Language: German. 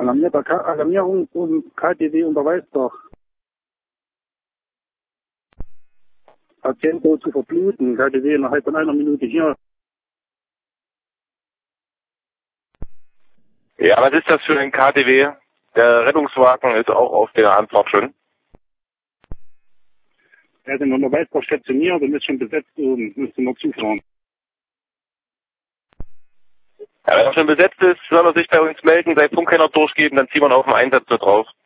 Alarmierung und KTW unterweist doch. Patient zu verbluten, KTW innerhalb von einer Minute hier. Ja, was ist das für ein KTW? Der Rettungswagen ist auch auf der Anfahrt schon. Er ist in Unterweisbach stationiert und ist schon besetzt oben, müsste noch zufahren. Ja, wenn er schon besetzt ist, soll er sich bei uns melden, sein Funkkenner durchgeben, dann ziehen wir ihn auf den Einsatz da drauf.